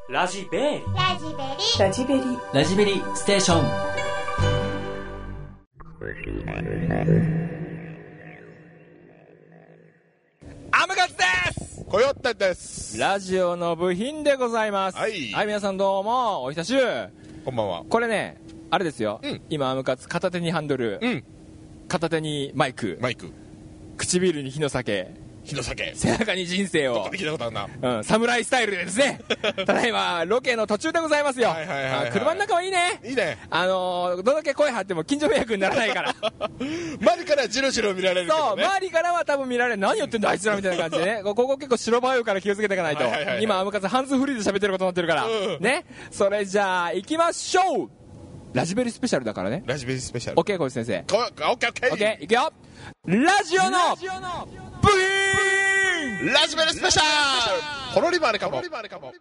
ラジベリラジベリラジベリラジベリステーション。 アムカツです。 コヨッテです。 ラジオの部品でございます。 はい、 皆さんどうもお久しぶり。 こんばんは。 これね、あれですよ、今アムカツ片手にハンドル、片手にマイク、唇に火の酒、背中に人生を、 聞いたことあるな。 侍スタイルでですねただいまロケの途中でございますよ。車の中はいいね。 いいね。 どれだけ声張っても近所迷惑にならないから周りからジロジロ見られるけどね。 そう、周りからは多分見られる。何言ってんだあいつらみたいな感じでねここ結構白バイオから気をつけていかないと。今アムカツハンズフリーで喋ってることになってるから、ね。それじゃあ行きましょう。ラジベリスペシャルだからね。 ラジベリスペシャル。 オッケー、小石先生。 オッケーいくよ。ラジオのブヒーンラジベリスペシャル。コロリバーレカモ。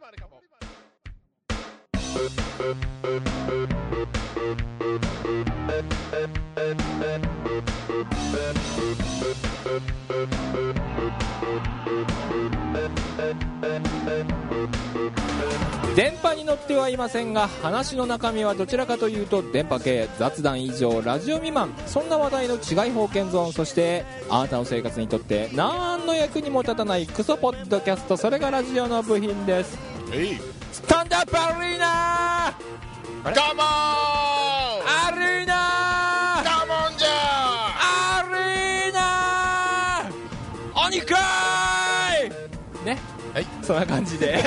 電波に乗ってはいませんが、話の中身はどちらかというと電波系、雑談以上、ラジオ未満、そんな話題の違い方見ゾーン。そしてあなたの生活にとって何の役にも立たないクソポッドキャスト、それがラジオの部品です。スタンダップアリーナー、 カモンアリーナー、 カモンじゃアリーナー、鬼かーいね。はい、そんな感じで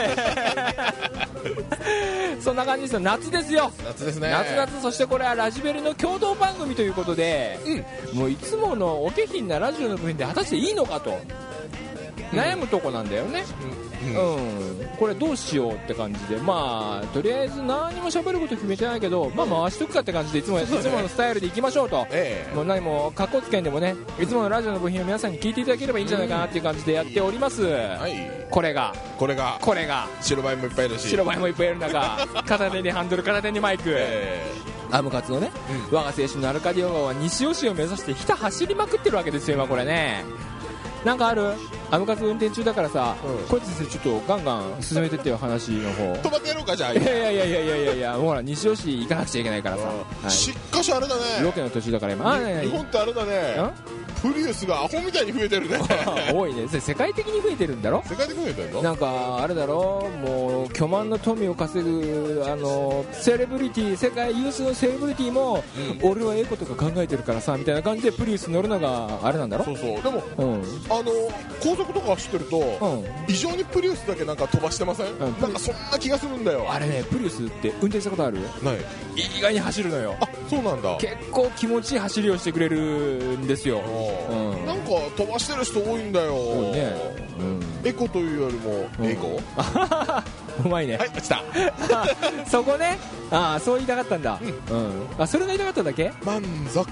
そんな感じですよ。夏ですよ。 夏ですね。 夏。そしてこれはラジベリの共同番組ということで、もういつものお下品なラジオの部分で果たしていいのかと悩むとこなんだよね。これどうしようって感じで、まあとりあえず何も喋ること決めてないけど、まあ回しとくかって感じでいつものスタイルでいきましょうと。もう何も格好つけんでもね、いつものラジオの部品を皆さんに聞いていただければいいんじゃないかなっていう感じでやっております。これが白バイもいっぱいいるし、 白バイもいっぱいいる中片手にハンドル、片手にマイク、アムカツのね、我が青春のアルカディオ川は西尾市を目指してひた走りまくってるわけですよ今これね。なんかある？アムカツ運転中だからさ、こいつ先生ちょっとガンガン進めてってよ話の方。 止まってやろうかじゃあ。 いやほら西尾市行かなくちゃいけないからさ。 しっかしあれだね。 ロケの途中だから今。 日本ってあれだね。プリウスがアホみたいに増えてるね多いね。世界的に増えてるんだろ。 世界的に増えてるのなんかあれだろ、もう巨万の富を稼ぐセレブリティ、世界有数のセレブリティも、俺はええことか考えてるからさみたいな感じでプリウス乗るのがあれなんだろ。 そうでも、高速とか走ってると、異常にプリウスだけなんか飛ばしてません？なんかそんな気がするんだよ。 あれね、プリウスって運転したことある？ ない。 意外に走るのよ。あ、 そうなんだ。 結構気持ちいい走りをしてくれるんですよ。 なんか飛ばしてる人多いんだよ。多いね。エコというよりもエゴ。 うまいね。 はい、落ちたそこね。ああ、そう言いたかったんだ。あ、それが言いたかっただけ？ 満足。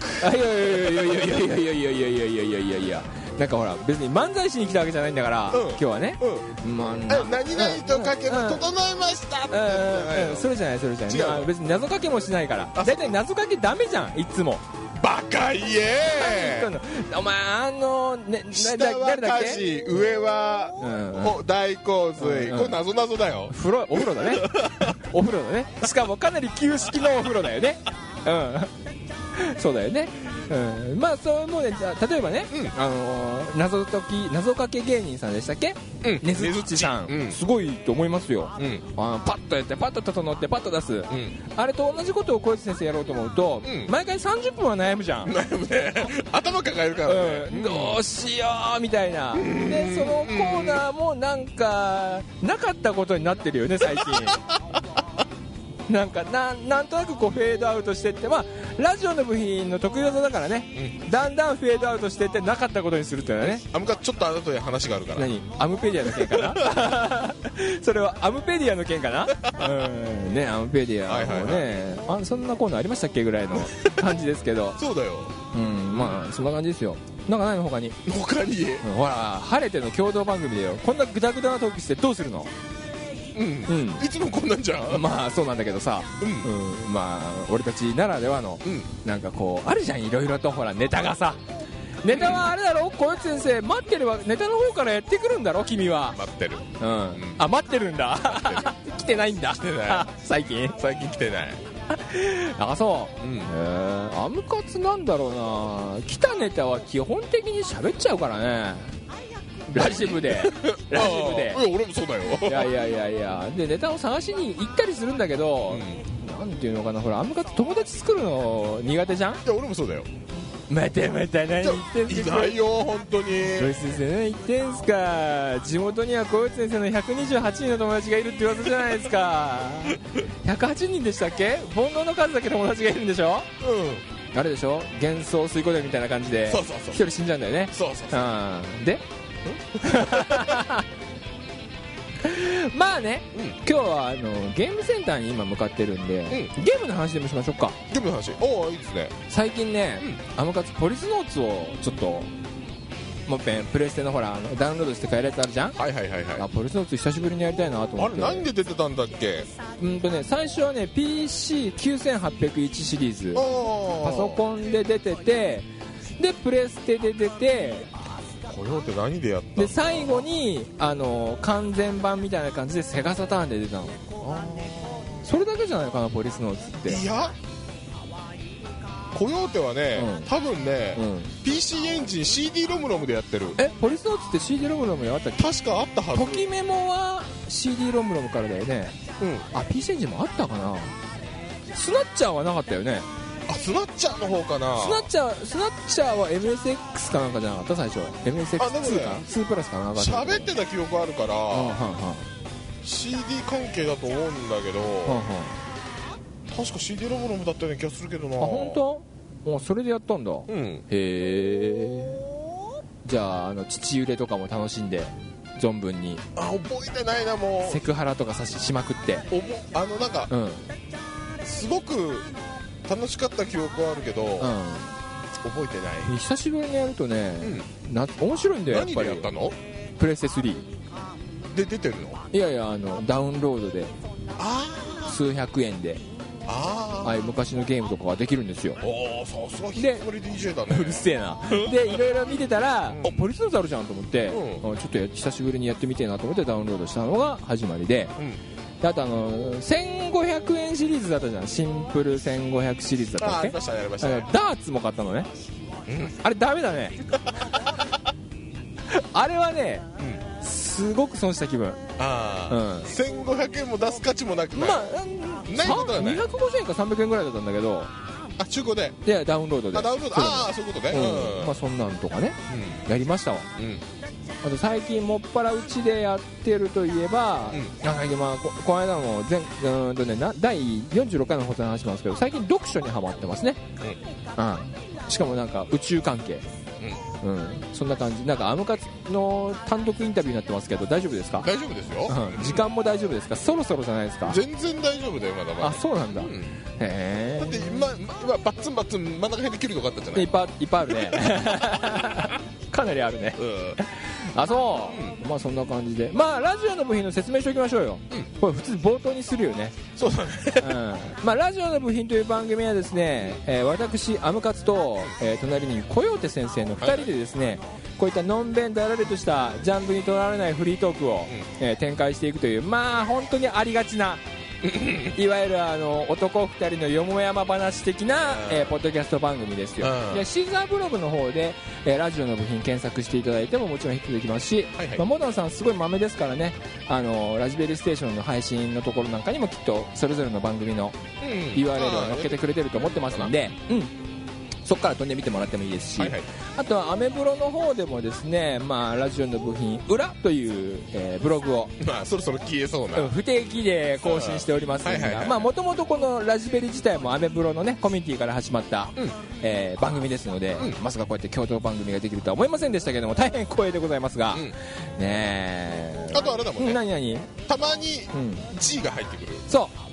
いやなんかほら別に漫才しに来たわけじゃないんだから、今日はね、 何々とかける整いましたってそれじゃない別に謎かけもしないから。だいたい謎かけダメじゃんいつも。 バカ言え。 お前下は火事、上は大洪水。これ謎だよ。 お風呂だねお風呂だね。しかもかなり旧式のお風呂だよね。そうだよね。まあそうもうね、例えばね、謎かけ芸人さんでしたっけ？ねずっちさん、すごいと思いますよ。パッとやってパッと整ってパッと出す、あれと同じことを小市先生やろうと思うと、毎回30分は悩むじゃん。 悩むね。頭抱えるからね。 どうしようみたいな。でそのコーナーもなんかなかったことになってるよね最近。なんかなんとなくこうフェードアウトしてって、まあラジオの部品の得意技だからね、だんだんフェードアウトしてってなかったことにするっていうのはね。 アムカちょっとあなたで話があるから。 何？アムペディアの件かなそれはアムペディアの件かなね、アムペディアもね、そんなコーナーありましたっけぐらいの感じですけどそうだよ。 まあそんな感じですよ。なんかないの他にほら晴れての共同番組でよ、こんなグダグダなトークしてどうするの？ いつもこんなんじゃん。 まあそうなんだけどさ、まあ俺たちならではの、なんかこうあるじゃん、いろいろとほらネタがさ。ネタはあれだろ、小雪先生待ってるわ。ネタの方からやってくるんだろ君は。 待ってる。 あ、待ってるんだ来てないんだ。 来てない最近来てない。 あ、そう、 うん、 アムカツなんだろうな、来たネタは基本的に喋っちゃうからね、ラジブでいや俺もそうだよ。 いやでネタを探しに行ったりするんだけど、なんていうのかな、ほらアムカツ友達作るの苦手じゃん。 いや俺もそうだよ。 また何言ってんすか。 いないよ本当に。 こいつ先生何言ってんすか。地元には小内先生の128人の友達がいるって噂じゃないですか。108人でしたっけ。煩悩の数だけ友達がいるんでしょ。あれでしょ、幻想水湖伝みたいな感じで一人死んじゃうんだよね。 そうでまあね、今日はゲームセンターに今向かってるんで、ゲームの話でもしましょうか。 ゲームの話、おおいいですね。 最近ね、アムカツポリスノーツをちょっともっぺんプレステのほらダウンロードして買えるやつあるじゃん。 はいポリスノーツ久しぶりにやりたいなと思って。 あれ何で出てたんだっけ。 最初はね PC9801 シリーズ、パソコンで出てて、でプレステで出て、 これって何でやったで最後に完全版みたいな感じでセガサターンで出たの。それだけじゃないかな、ポリスノーツって。 いやコヨーテはね、多分ね、PC エンジン CD ロムロムでやってる。 ポリスノーツって CD ロムロムであったっけ。 確かあったはず。 ときメモは CD ロムロムからだよね。PC エンジンもあったかな。スナッチャーはなかったよね。 スナッチャーの方かな。 スナッチャーは MSX かなんかじゃなかった最初。 MSX2 か2プラスかなんか喋ってた記憶あるから、CD 関係だと思うんだけど、確か CD ロムロムだったような気がするけどな。 本当？それでやったんだ。へえ。じゃあ父揺れとかも楽しんで存分に。 覚えてないな、もうセクハラとかしまくって。 なんか、すごく楽しかった記憶はあるけど、覚えてない。 久しぶりにやるとね、面白いんだよ。やっぱり何でやったの。 プレステ3 で出てるの。 いやダウンロードで数百円でああいう昔のゲームとかができるんですよ。 さすが引きこもり DJ だね。 うるせえな。でいろいろ見てたら、ポリスノーツあるじゃんと思って、ちょっと久しぶりにやってみてえなと思ってダウンロードしたのが始まりで、あと1500円シリーズだったじゃん。シンプル1500シリーズだったっけ。 やりましたね。 ダーツも買ったのね。あれダメだね。あれはね、すごく損した気分。 1500円も出す価値もなくない。ないことはない。 250円か300円ぐらいだったんだけど、 中古で。 いやダウンロードで。 そういうことね。 そんなんとかね、やりましたわ。あと最近もっぱらうちでやってるといえば、この間も第46回の放送の話なんですけど、最近読書にハマってますね。しかもなんか宇宙関係、そんな感じ。なんかアムカツの単独インタビューになってますけど大丈夫ですか。 大丈夫ですよ。 時間も大丈夫ですか。そろそろじゃないですか。 全然大丈夫だよ、まだまだ。 そうなんだ。へえ。 だって今バッツンバッツン真ん中辺で切るとこあったじゃない。 いっぱいあるね。かなりあるね。そう。そんな感じで、ラジオの部品の説明しておきましょうよ。これ普通冒頭にするよね。 そうだね。 ラジオの部品という番組はですね、私アムカツと、隣にコヨーテ先生の2人でですね、こういったのんべんだらりとしたジャンルにとらわれないフリートークを、展開していくという、本当にありがちないわゆる男2人のよもやま話的な、ポッドキャスト番組ですよ。でシーザーブログの方で、ラジオの部品検索していただいてももちろんヒットできますし、モダンさんすごい豆ですからね、ラジベリーステーションの配信のところなんかにもきっとそれぞれの番組の URL を載っけてくれてると思ってますので、そこから飛んでみてもらってもいいですし、あとはアメブロの方でもですね、ラジオの部品裏という、ブログをそろそろ消えそうな不定期で更新しておりますが、もともとこのラジベリ自体もアメブロのねコミュニティから始まった、番組ですので、まさかこうやって共同番組ができるとは思いませんでしたけども、大変光栄でございますが、 あとあれだもんね、 何たまに G が入ってくる。 そう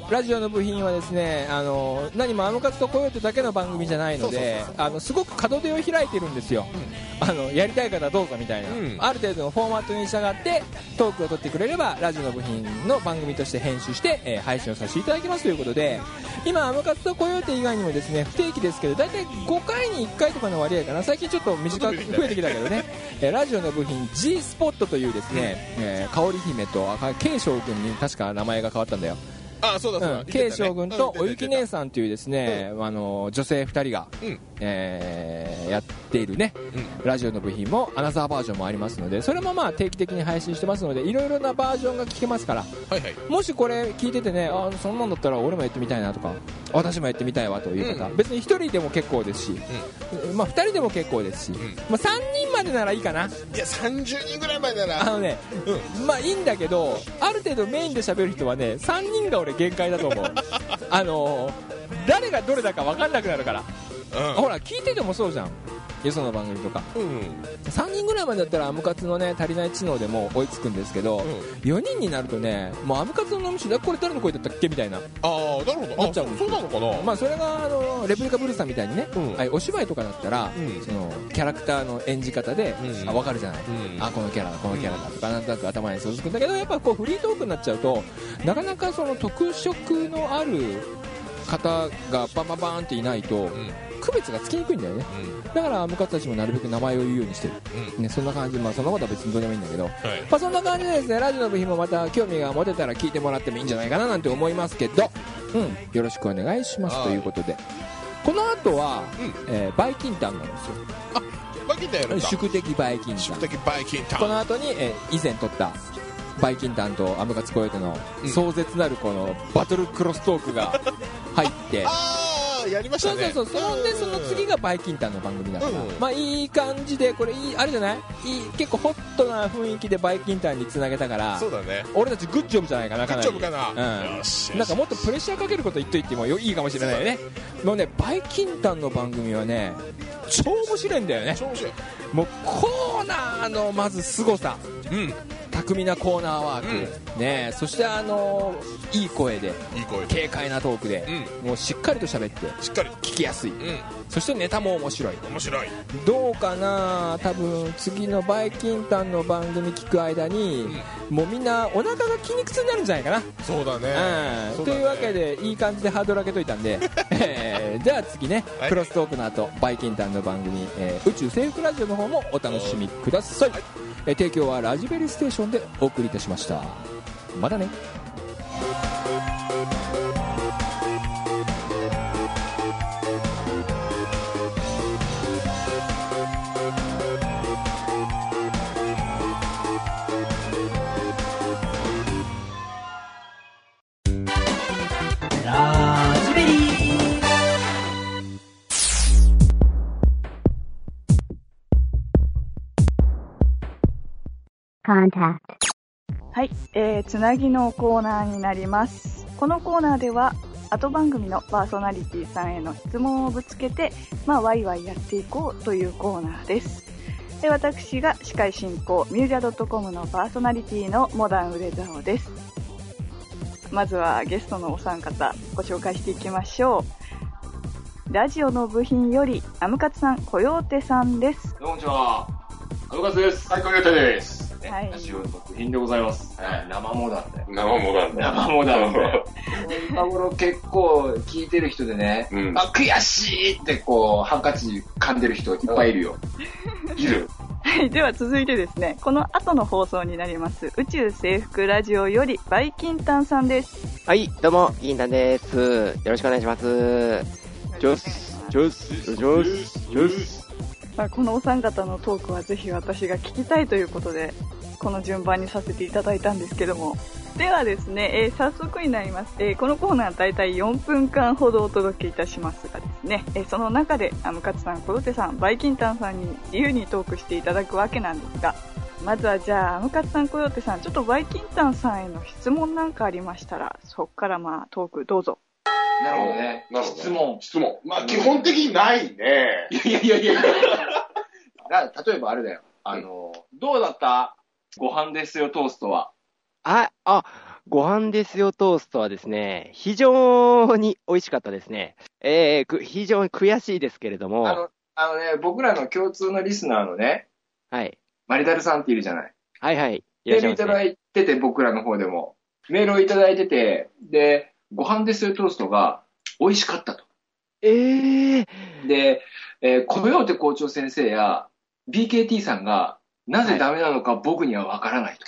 ラジオの部品はですね、何もアムカツとコヨーテだけの番組じゃないので、すごく門出を開いてるんですよ、やりたい方どうぞみたいな、ある程度のフォーマットに従ってトークを取ってくれればラジオの部品の番組として編集して、配信をさせていただきますということで、今アムカツとコヨーテ以外にもですね、不定期ですけど大体5回に1回とかの割合かな、最近ちょっと短く増えてきたけどね、ラジオの部品 G スポットというですね、香織姫とK将軍に確か名前が変わったんだよ。 そうだそうだ、 K将軍とおゆき姉さんというですね、女性2人が、やっているね、ラジオの部品もアナザーバージョンもありますので、それもまあ定期的に配信してますので、いろいろなバージョンが聞けますから、もしこれ聞いててね、そんなんだったら俺もやってみたいなとか、私もやってみたいわという方、別に1人でも結構ですし、2人でも結構ですし、3人までならいいかな。いや30人ぐらいまでならまあいいんだけど、ある程度メインで喋る人はね、3人が俺限界だと思う。誰がどれだか分かんなくなるから、ほら聞いててもそうじゃん、よその番組とか、3人ぐらいまでだったらアムカツのね足りない知能でも追いつくんですけど、4人になるとね、もうアムカツの飲みこれ誰の声だったっけみたいな、なっちゃうんですよ。そうなのかな。まあそれがレプリカブルーさんみたいにね、お芝居とかだったら、そのキャラクターの演じ方で分かるじゃない、このキャラだこのキャラだとかなんとなく頭に想像つくんだけど、やっぱこうフリートークになっちゃうとなかなかその特色のある方がバンバンバーンっていないと、区別がつきにくいんだよね、だからアムカツたちもなるべく名前を言うようにしてる、ね、そんな感じ、そんなことは別にどうでもいいんだけど、そんな感じでですね、ラジオの部品もまた興味が持てたら聞いてもらってもいいんじゃないかななんて思いますけど、よろしくお願いしますということで、この後は、バイキンタンなんですよ。 バイキンタンやるんだ。 宿敵バイキンタン。 宿敵バイキンタン。 この後に、以前撮ったバイキンタンとアムカツコヨーテの壮絶なるこのバトルクロストークが入ってやりましたね。 そうその次がバイキンタンの番組だから、まあいい感じで、これあれじゃない、結構ホットな雰囲気でバイキンタンにつなげたから、 そうだね、 俺たちグッジョブじゃないかな。 グッジョブかな、 よし、なんかもっとプレッシャーかけること言っといてもいいかもしれないね。もうね、バイキンタンの番組はね超面白いんだよね。 超面白い。 もうコーナーのまず凄さ、巧みなコーナーワーク、ね、そしていい声で軽快なトークで、もうしっかりと喋ってしっかり聞きやすい、そしてネタも面白い。 どうかな、多分次のバイキンタンの番組聞く間に、もうみんなお腹が筋肉痛になるんじゃないかな。 そうだね、 というわけでいい感じでハードル上げといたんでじゃあ次ね、クロストークの後バイキンタンの番組、宇宙制服ラジオの方もお楽しみください。提供はラジベリステーションでお送りいたしました。またね。 ラジベリーはい、つなぎのコーナーになります。このコーナーでは後番組のパーソナリティさんへの質問をぶつけて、ワイワイやっていこうというコーナーです。で、私が司会進行、ミュージャ .com のパーソナリティのモダンウレザオです。まずはゲストのお三方ご紹介していきましょう。ラジオの部品よりアムカツさん、コヨーテさんです。 こんにちは、アムカツです。はい、コヨーテです。 はい、 ラジオの部品でございます。生モダンで。 生モダンで。 生モダンで。今頃結構聞いてる人でね、悔しいってこう、ハンカチ噛んでる人いっぱいいるよ。いる。 はい、では続いてですね、この後の放送になります宇宙制服ラジオよりバイキンタンさんです。 はい、どうもキンタンです。よろしくお願いします。ジョスジョスジョスジョス。 このお三方のトークはぜひ私が聞きたいということで、この順番にさせていただいたんですけども、ではですね、早速になります。このコーナーはだいたい4分間ほどお届けいたしますがですね、その中でアムカツさん、コヨテさん、バイキンタンさんに自由にトークしていただくわけなんですが、まずはじゃあアムカツさん、コヨテさん、ちょっとバイキンタンさんへの質問なんかありましたら、そこからトークどうぞ。 なるほどね。質問。 基本的にないね。 いや。例えばあれだよ。どうだったご飯ですよ、トーストは。 ご飯ですよトーストはですね、非常に美味しかったですね。非常に悔しいですけれども。 僕らの共通のリスナーのね、 はい。 マリダルさんっているじゃない。 はいはい。 メールいただいてて、僕らの方でも。メールをいただいてて、で、ご飯ですよトーストが美味しかったと。で、コヨーテ校長先生や BKT さんがなぜダメなのか僕にはわからないと。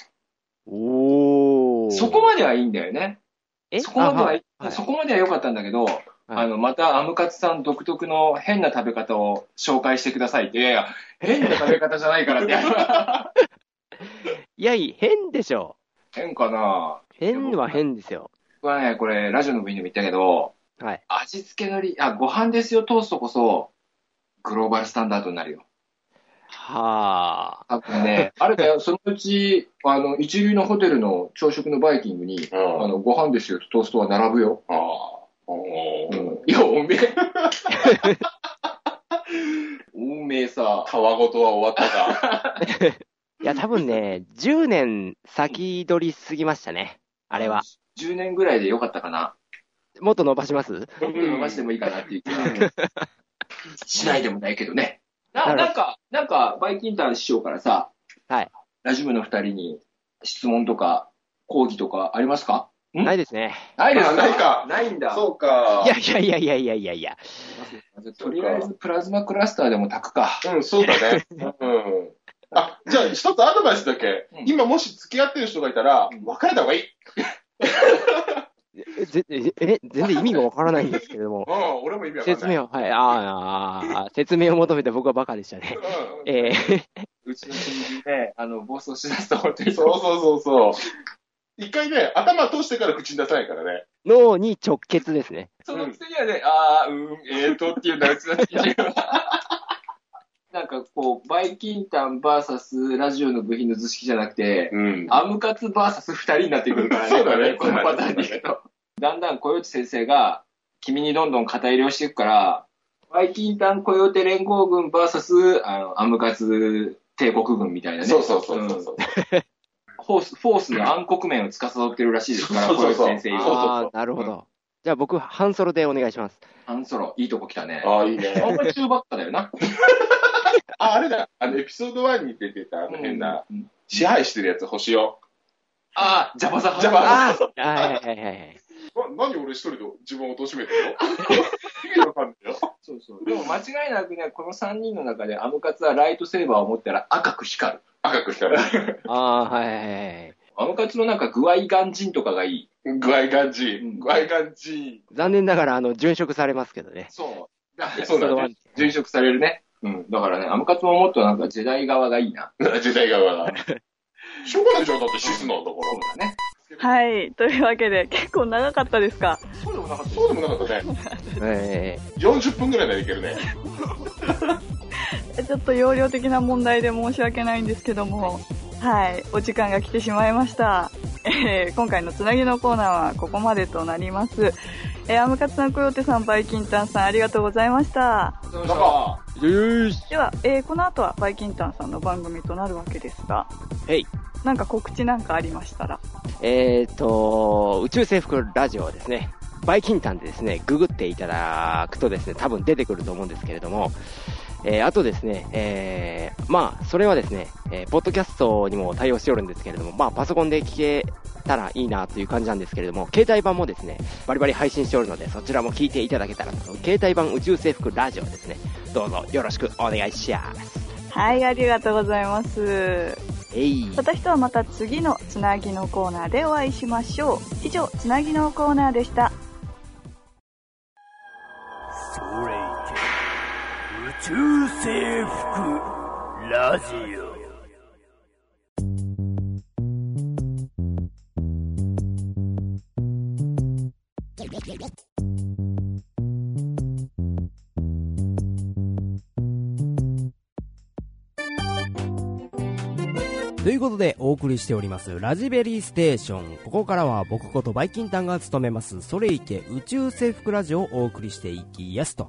そこまではいいんだよね。そこまでは良かったんだけど、またアムカツさん独特の変な食べ方を紹介してくださいって。いやいや、変な食べ方じゃないからって。 いや、変でしょ。 変かな？ 変は変ですよ。 僕はね、これ、ラジオの部員でも言ったけど、はい、味付けのご飯ですよトーストこそ、グローバルスタンダードになるよ。 はあ。多分ね、あれだよ、そのうち、一流のホテルの朝食のバイキングに、ご飯ですよトーストは並ぶよ。いや、おめえ。おめえさ。 たわごとは終わったか。 いや、多分ね、10年先取りすぎましたね。あれは。 10年ぐらいでよかったかな。 もっと伸ばします？ もっと伸ばしてもいいかなっていう気がしないでもないけどね。なんか、バイキンタン師匠からさ、 はい。 ラジオの2人に質問とか、講義とかありますか？ ないですね。 ないですか？ ないか。 ないんだ。 そうか。 いや。 とりあえずプラズマクラスターでも炊くか。 うん、そうだね。じゃあ一つアドバイスだけ。今もし付き合ってる人がいたら、別れた方がいい。 全然意味がわからないんですけれども。 俺も意味わからない。 説明を、はい、説明を求めて僕はバカでしたね。 うちの国にね、暴走しだすと本当に。 そう。一回ね、頭通してから口に出さないからね。 脳に直結ですね。 そのくせにはね、っていうんだ、うちの国は。なんかこう、バイキンタン VS ラジオの部品の図式じゃなくて、アムカツ VS2 人になってくるからね。 そうだね。 このパターンでいくと。だんだんコヨーテ先生が、君にどんどん肩入れをしていくから、バイキンタンコヨーテ連合軍 VS アムカツ帝国軍みたいなね。 そう。 フォースの暗黒面を司ってるらしいですから、コヨーテ先生。 なるほど。じゃあ僕、半ソロでお願いします。 半ソロ、いいとこ来たね。 いいね。 あんまり中ばっかだよな。 あれだ、エピソード1に出てた変な、支配してるやつ欲しいよ。 ジャバザ。 はい。 何俺一人で自分を貶めてるの？意味わかんないよ。 そう。でも間違いなくね、この3人の中でアムカツはライトセーバーを持ったら赤く光る。 はい。 アムカツのなんか具合眼人とかがいい。 具合眼人。 残念ながら、殉職されますけどね。 そうだね。殉職されるね。だからね、アムカツももっとなんかジェダイ側がいいな。 ジェダイ側が。しょうがないじゃん、だってシスなんだから。 そうだね。 はい。というわけで、結構長かったですか？ そうでもなかったね。40分ぐらいでいけるね。 ちょっと容量的な問題で申し訳ないんですけども、はい。お時間が来てしまいました。今回のつなぎのコーナーはここまでとなります。アムカツさん、コヨーテさん、バイキンタンさん、ありがとうございました。 では、 この後はバイキンタンさんの番組となるわけですが、なんか告知なんかありましたら。 宇宙制服ラジオですね。バイキンタンでですね、ググっていただくとですね、多分出てくると思うんですけれども、あとですね、それはですね、ポッドキャストにも対応しておるんですけれども、パソコンで聞けたらいいなという感じなんですけれども、携帯版もですね、バリバリ配信しておるので、そちらも聞いていただけたらと。携帯版宇宙制服ラジオですね、どうぞよろしくお願いします。 はい、ありがとうございます。私とはまた次のつなぎのコーナーでお会いしましょう。以上、つなぎのコーナーでした。 それいけ宇宙制服ラジオ。 ということでお送りしておりますラジベリーステーション。ここからは僕ことバイキンタンが務めますそれいけ宇宙制服ラジオをお送りしていきやすと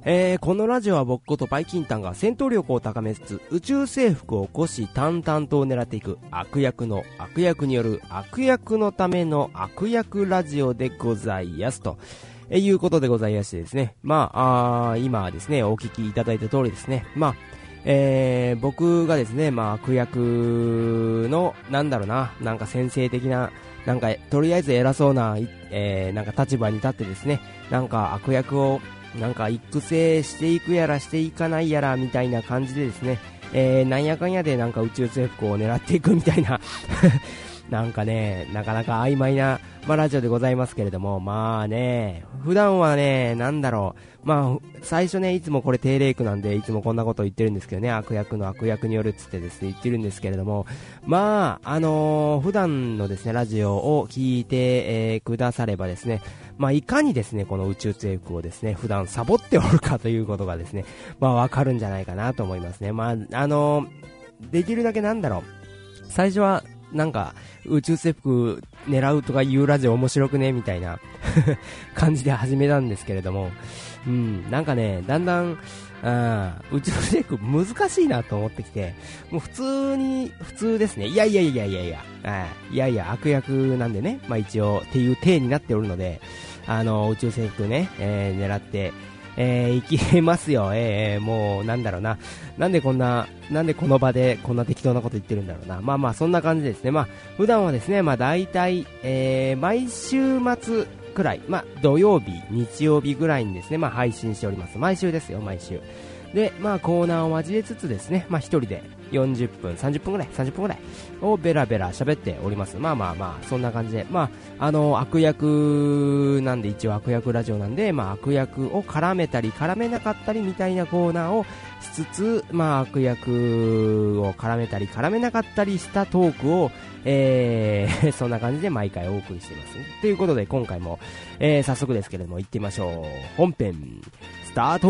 このラジオは僕ことバイキンタンが戦闘力を高めつつ宇宙征服を虎視眈々と狙っていく悪役の悪役による悪役のための悪役ラジオでございますと、いうことでございましてですね、今ですねお聞きいただいた通りですね、僕がですね、悪役のなんか先生的ななんかとりあえず偉そうな、なんか立場に立ってですね、なんか悪役をなんか育成していくやらしていかないやらみたいな感じでですね、なんやかんやでなんか宇宙征服を狙っていくみたいななんかね、なかなか曖昧な、ラジオでございますけれども、普段はね、最初ね、いつもこれ低レイクなんで、いつもこんなこと言ってるんですけどね、悪役の悪役によるっつってですね、言ってるんですけれども、普段のですね、ラジオを聞いて、くださればですね、いかにですね、この宇宙征服をですね、普段サボっておるかということがですね、わかるんじゃないかなと思いますね。できるだけ最初は、なんか宇宙征服狙うとかいうラジオ面白くねみたいな感じで始めたんですけれども、なんかね、だんだん宇宙征服難しいなと思ってきて、もう普通ですね。いや悪役なんでね、一応っていう体になっておるので、宇宙征服ね、狙っていきますよ。もうなんでこの場でこんな適当なこと言ってるんだろうな。そんな感じですね。普段はですね、大体、毎週末くらい、土曜日、日曜日ぐらいにですね、配信しております。毎週ですよ、毎週。で、コーナーを交えつつですね、一人で40分、30分ぐらいをベラベラ喋っております。そんな感じで、悪役なんで、一応悪役ラジオなんで、悪役を絡めたり絡めなかったりみたいなコーナーをしつつ、悪役を絡めたり絡めなかったりしたトークを、そんな感じで毎回お送りしています。ということで、今回も、早速ですけれども行ってみましょう。本編スタート。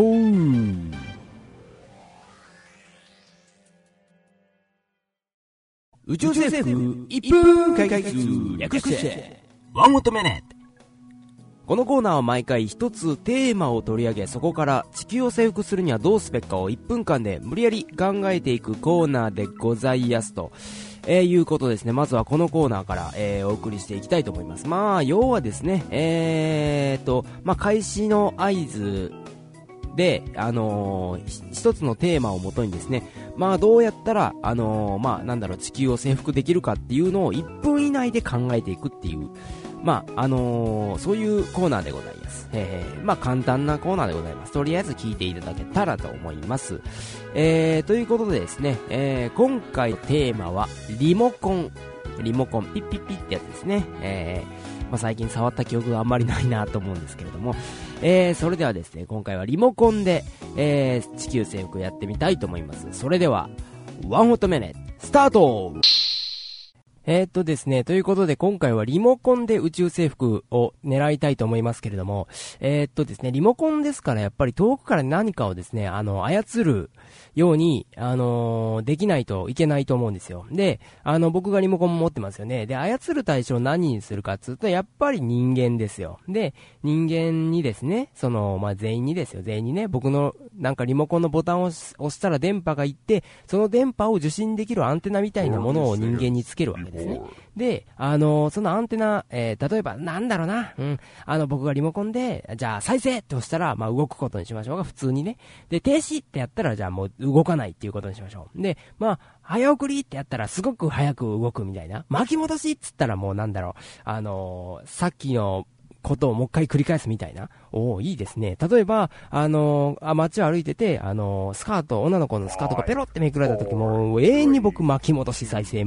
宇宙征服1分解決略してワンオトメネット。このコーナーは毎回一つテーマを取り上げ、そこから地球を征服するにはどうすべきかを1分間で無理やり考えていくコーナーでございますと、いうことですね。まずはこのコーナーから、お送りしていきたいと思います。要はですね、開始の合図で、一つのテーマをもとにですね、どうやったら、地球を征服できるかっていうのを1分以内で考えていくっていう、そういうコーナーでございます。簡単なコーナーでございます。とりあえず聞いていただけたらと思います。ということでですね、今回のテーマは、リモコン、ピッピッピってやつですね。最近触った記憶があんまりないなと思うんですけれども、それではですね、今回はリモコンで、地球征服やってみたいと思います。それでは、ワンホットメネスタート。ですね、ということで今回はリモコンで宇宙征服を狙いたいと思いますけれども、ですね、リモコンですからやっぱり遠くから何かをですね、操るように、できないといけないと思うんですよ。で、僕がリモコン持ってますよね。で、操る対象を何にするかっつうと、やっぱり人間ですよ。で、人間にですね、全員にね、僕のリモコンのボタンを押したら電波が行って、その電波を受信できるアンテナみたいなものを人間につけるわけですね。で、そのアンテナ、例えば、僕がリモコンで、じゃあ再生って押したら、動くことにしましょうが、普通にね。で、停止ってやったら、じゃあもう動かないっていうことにしましょう。で、早送りってやったら、すごく早く動くみたいな。巻き戻しっつったらもうさっきのことをもう一回繰り返すみたいな。いいですね。例えば、街を歩いてて、女の子のスカートがペロってめくられた時も、永遠に僕巻き戻し再生。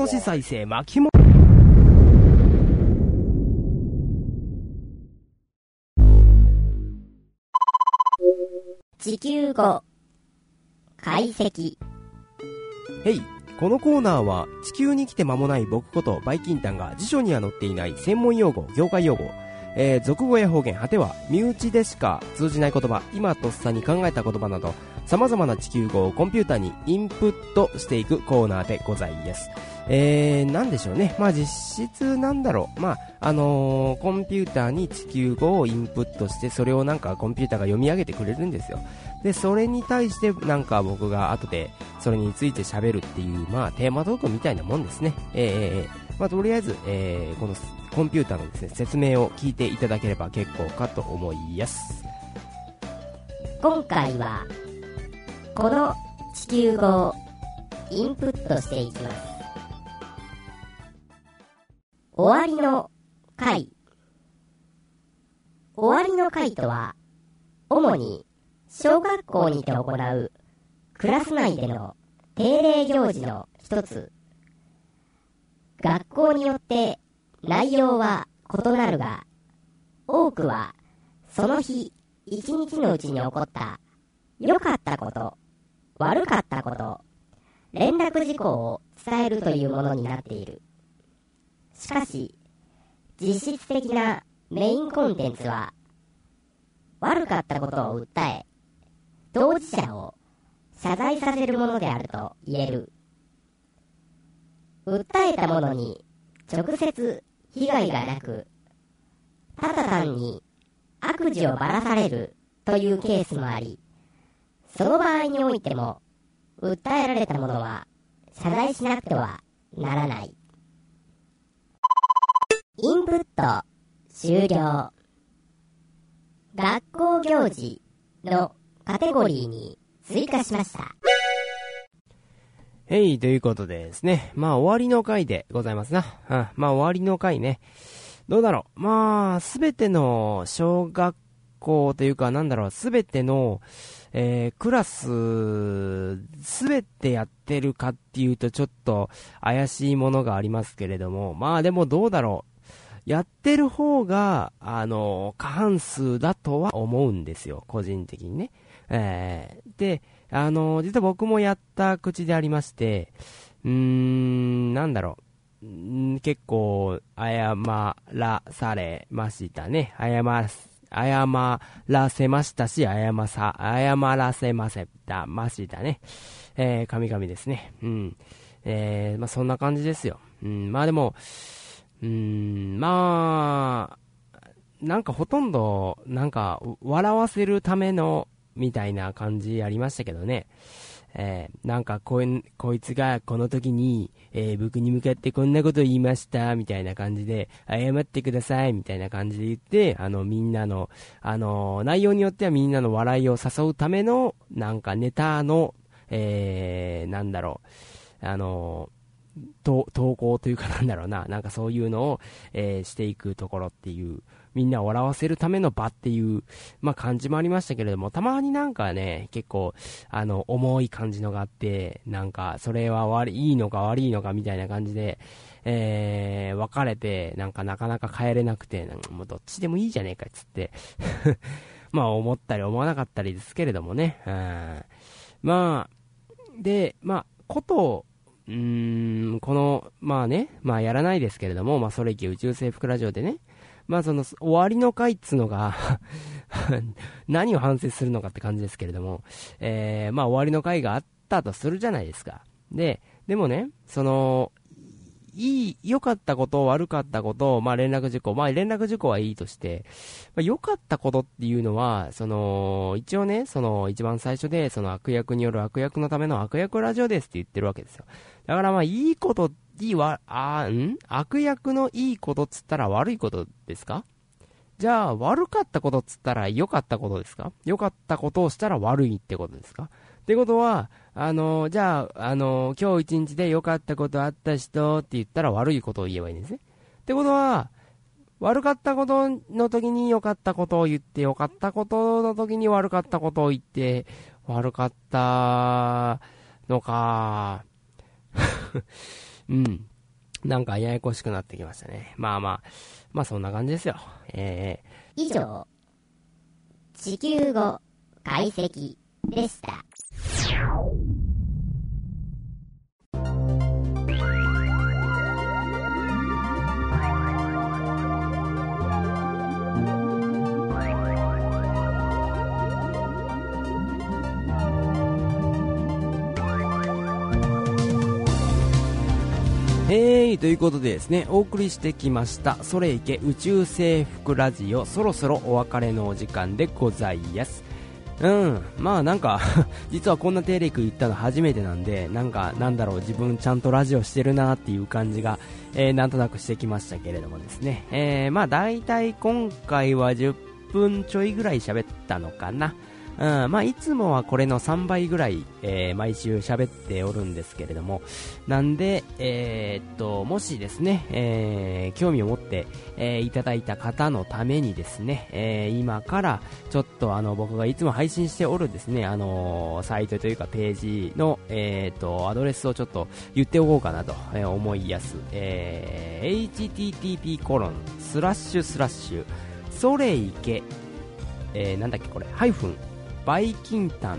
地球語解析。 このコーナーは地球に来て間もない僕ことバイキンタンが辞書には載っていない専門用語、業界用語、俗語や方言、果ては身内でしか通じない言葉、今とっさに考えた言葉など様々な地球語をコンピューターにインプットしていくコーナーでございます。 なんでしょうね。まあ実質なんだろう。まあ、コンピューターに地球語をインプットして、それをなんかコンピューターが読み上げてくれるんですよ。で、それに対してなんか僕が後でそれについて喋るっていう、まあテーマトークみたいなもんですね。まあとりあえず、このコンピューターのですね、説明を聞いていただければ結構かと思います。 今回は、この地球語をインプットしていきます。終わりの会。終わりの会とは、主に小学校にて行うクラス内での定例行事の一つ。学校によって内容は異なるが、多くはその日一日のうちに起こった良かったこと、悪かったこと、連絡事項を伝えるというものになっている。しかし、実質的なメインコンテンツは、悪かったことを訴え、当事者を謝罪させるものであると言える。訴えた者に直接被害がなく、ただ単に悪事をばらされるというケースもあり、その場合においても、訴えられた者は謝罪しなくてはならない。インプット終了。学校行事のカテゴリーに追加しました。 ということでですね、まあ終わりの回でございますな。まあ終わりの回ね。どうだろう。まあすべての小学校というかなんだろう、すべての、クラスすべてやってるかっていうとちょっと怪しいものがありますけれども、まあでもどうだろう。やってる方が過半数だとは思うんですよ、個人的にね。で、実は僕もやった口でありまして、なんだろう、結構謝らされましたね。謝らせましたし、謝らせましたね。神々ですね。まあそんな感じですよ。まあでも、まあ、なんかほとんど、なんか笑わせるための、みたいな感じありましたけどね。なんかこいつがこの時に、僕に向かってこんなこと言いました、みたいな感じで、謝ってください、みたいな感じで言って、みんなの、内容によってはみんなの笑いを誘うための、なんかネタの、なんだろう、投稿というかなんだろうな、なんかそういうのを、していくところっていう、みんなを笑わせるための場っていう、まあ感じもありましたけれども、たまになんかね、結構、重い感じのがあって、なんか、それはいいのか悪いのかみたいな感じで、分かれて、なんかなかなか帰れなくて、もうどっちでもいいじゃねえかっつって、まあ思ったり思わなかったりですけれどもね、まあ、で、まあ、ことを、この、まあね、まあやらないですけれども、まあそれいけ宇宙征服ラジオでね、まあその終わりの回っつうのが何を反省するのかって感じですけれども、まあ終わりの回があったとするじゃないですか。でもね、その、良かったこと、悪かったこと、まあ連絡事項、まあ連絡事項はいいとして、まあ良かったことっていうのは、その、一応ね、その一番最初で、その悪役による悪役のための悪役ラジオですって言ってるわけですよ。だからまあいいこと、悪役のいいことっつったら悪いことですか？じゃあ悪かったことっつったら良かったことですか？良かったことをしたら悪いってことですか？ってことは、じゃあ、今日一日で良かったことあった人って言ったら悪いことを言えばいいんですね。ってことは、悪かったことの時に良かったことを言って、良かったことの時に悪かったことを言って、悪かったのか、なんかややこしくなってきましたね。まあそんな感じですよ。 以上、地球語解析でした。 はい、ということでですね、お送りしてきましたそれいけ宇宙征服ラジオ、そろそろお別れのお時間でございます。まあなんか実はこんな定例句言ったの初めてなんで、なんだろう、自分ちゃんとラジオしてるなっていう感じが、なんとなくしてきましたけれどもですね、まあ大体今回は10分ちょいぐらい喋ったのかな。まあいつもはこれの3倍ぐらい、毎週喋っておるんですけれども、なんで、もしですね、興味を持って、いただいた方のためにですね、今からちょっと僕がいつも配信しておるですね、サイトというかページの、アドレスをちょっと言っておこうかなと思いやす。http:// それいけ、なんだっけこれ、ハイフンバイキンタン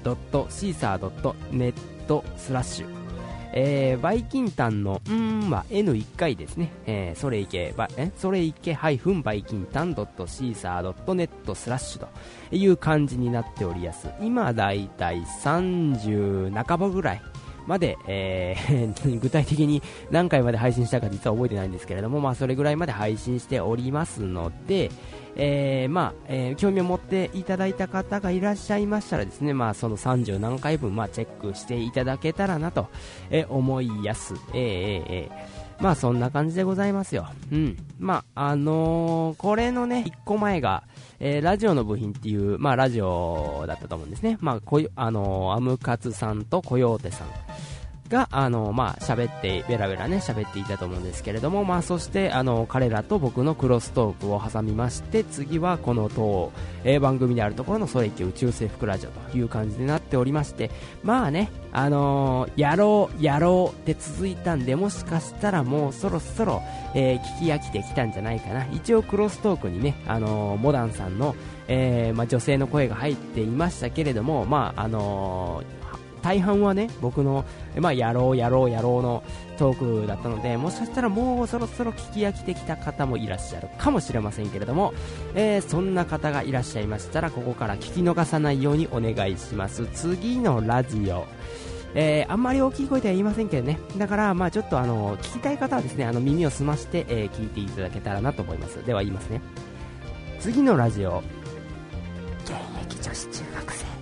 .caesar.net スラッシュ、バイキンタンのは N1 回ですね、それいけハイフンバイキンタン .caesar.net スラッシュという感じになっておりやす。今だいたい30半ばぐらいまで、具体的に何回まで配信したか実は覚えてないんですけれども、まあそれぐらいまで配信しておりますので、興味を持っていただいた方がいらっしゃいましたらですね、まあその30何回分、チェックしていただけたらなと、思いやす。まあそんな感じでございますよ。まあこれのね1個前が、ラジオの部品っていう、まあラジオだったと思うんですね。まあアムカツさんとコヨーテさんがまあ喋ってベラベラね喋っていたと思うんですけれども、まあそして彼らと僕のクロストークを挟みまして、次はこの当、番組であるところのそれいけ宇宙征服ラジオという感じになっておりまして、まあねやろうって続いたんで、もしかしたらもうそろそろ、聞き飽きてきたんじゃないかな。一応クロストークにねモダンさんの、まあ、女性の声が入っていましたけれども、まあ大半はね僕の、まあ、やろうのトークだったので、もしかしたらもうそろそろ聞き飽きてきた方もいらっしゃるかもしれませんけれども、そんな方がいらっしゃいましたらここから聞き逃さないようにお願いします。次のラジオ、あんまり大きい声では言いませんけどね、だからまあちょっと聞きたい方はですね耳を澄まして、聞いていただけたらなと思います。では言いますね。次のラジオ、現役女子中学生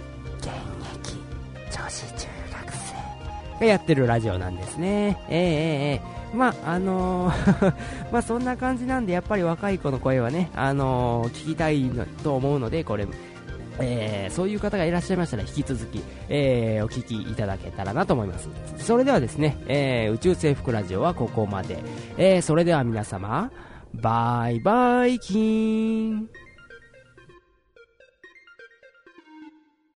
がやってるラジオなんですね。まあまあそんな感じなんで、やっぱり若い子の声はね聞きたいと思うので、これそういう方がいらっしゃいましたら引き続き、お聞きいただけたらなと思います。それではですね、宇宙征服ラジオはここまで。それでは皆様バイバイキーン。